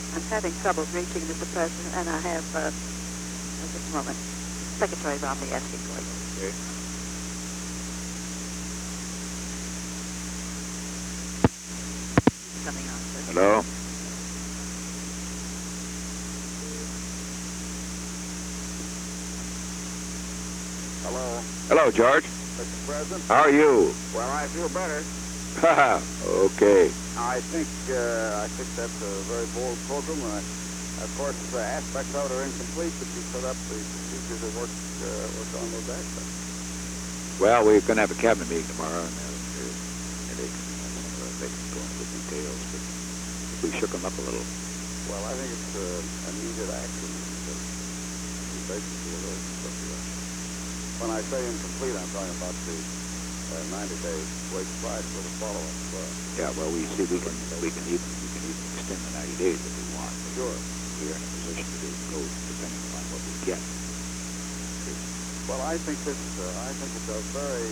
I'm having trouble reaching Mr. President, and I have, just a moment, Secretary Romney asking for you. Okay. Coming on, sir. Hello? Hello, Hello, George. Mr. President. How are you? Well, I feel better. Okay. I think that's a very bold program. Of course, aspects of it are incomplete, but you set up the procedure to work on those aspects. Well, we're going to have a cabinet meeting tomorrow, and they can go into the details, but if we shook them up a little. Well, I think it's a needed action. Basically, when I say incomplete, I'm talking about the 90-day wait price for the follow-up. Yeah, well, we can even extend the 90 days if we want. Sure. We're in a position to go depending on what we get. Well, I think it's a very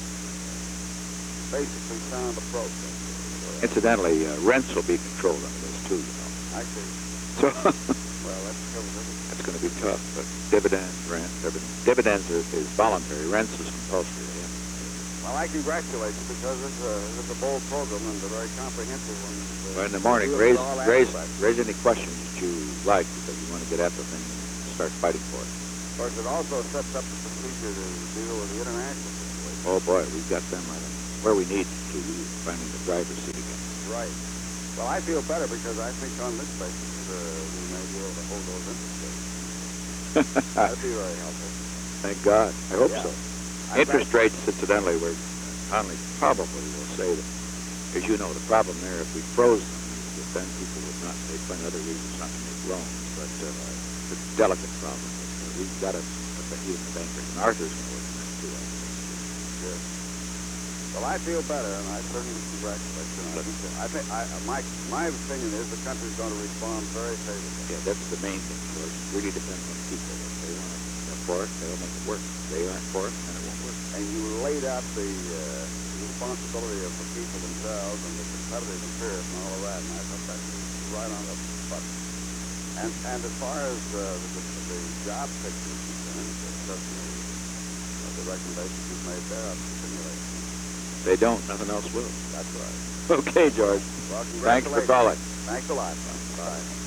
basically sound approach. Incidentally, rents will be controlled under this too, you know. I see. So Well, that's going to be tough, but dividends, rent, everything. Dividends is voluntary. Rents is compulsory. Yeah. Well, I congratulate you because it's a bold program and a very comprehensive one. Well, in the morning, raise any questions that you like because you want to get at the thing and start fighting for it. Of course, it also sets up the procedure to deal with the international situation. Oh boy, we've got them where we need to finding the driver's seat again. Right. Well, I feel better because I think on this basis we may be able to hold those interest rates. That'd be very helpful. Thank God. I hope Yeah. so. Interest rates, incidentally, were probably will say that, as you know, the problem there, if we froze them, is that then people would not, they'd find other reasons not to make loans. But it's a delicate problem. We've got to, even the bankers, and Arthur's going to work on that too. Good. Well, I feel better, and I certainly congratulate you. I think my opinion is the country's going to respond very favorably. Yeah, that's the main thing, George. It really depends on the people. If they want it, they're for it, they'll make it work. If they aren't for it, then it won't work. And you laid out the responsibility of the people themselves and the competitive spirit and all of that, and I thought that was right on the button. And as far as the job picture is concerned, certainly the recommendations you've made there are stimulating. If they don't, nothing else will. That's right. Okay, George. Well, Thanks for calling. Thanks a lot. Bye.